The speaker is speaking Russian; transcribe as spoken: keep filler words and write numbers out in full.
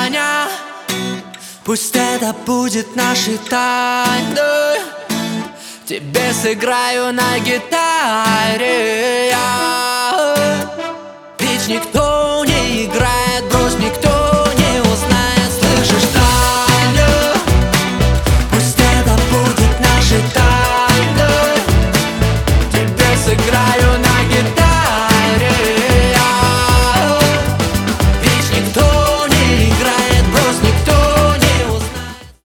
Таня, пусть это будет нашей тайной. Тебе сыграю на гитаре я. Ведь никто